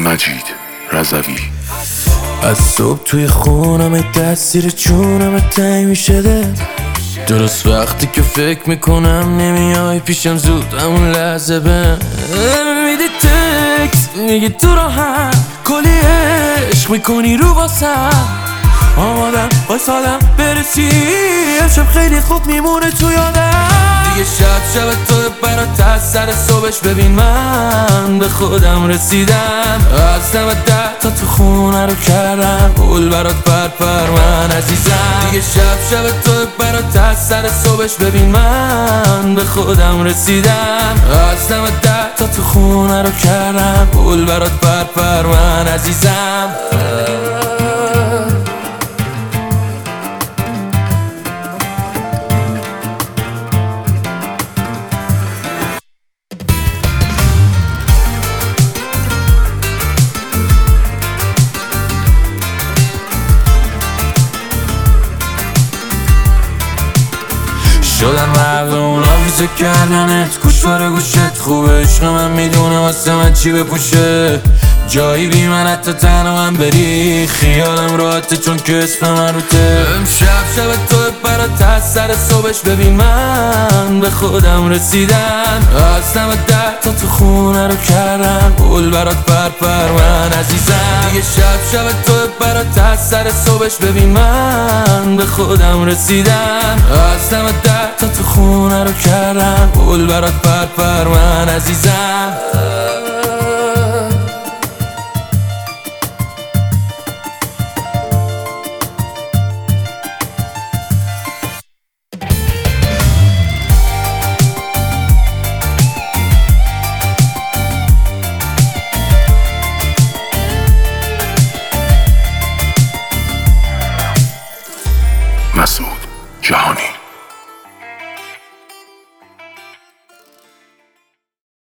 مجید رضوی. از صبح توی خونم تاثیر چونم تنگ میشه دل، درست وقتی که فکر میکنم نمیای پیشم زود همون لحظه بهم میدی تکس، میگی تو راحت کلی عشق میکنی رو واسم، آمادم واسادم برسی امشب خیلی خوب میمونه تو یادم. دیگه شب تو برات از سر صبحش ببین من به خودم رسیدم، از دم در تا تو خونه رو کردم گل برات پر من عزیزم. دیگه شب تو برات از سر صبحش ببین من به خودم رسیدم، از دم در تا تو خونه رو کردم گل برات پر من عزیزم. شدن مردم آویزه کردنت گوش باره گوشت خوبه، عشق من میدونه واسه من چی بپوشه، جایی بی من حتی تنها من بری خیالم راحته چون که اسم من روته. امشب تو برات از سر صبحش ببین من به خودم رسیدم، از دم در تا تو خونه رو کردم گل برات پر من عزیزم. دیگه شب تو برات از سر صبحش ببین من به خودم رسیدم، از دم در تا تو خونه رو کردم گل برات پر من عزیزم. مسعود جهانی.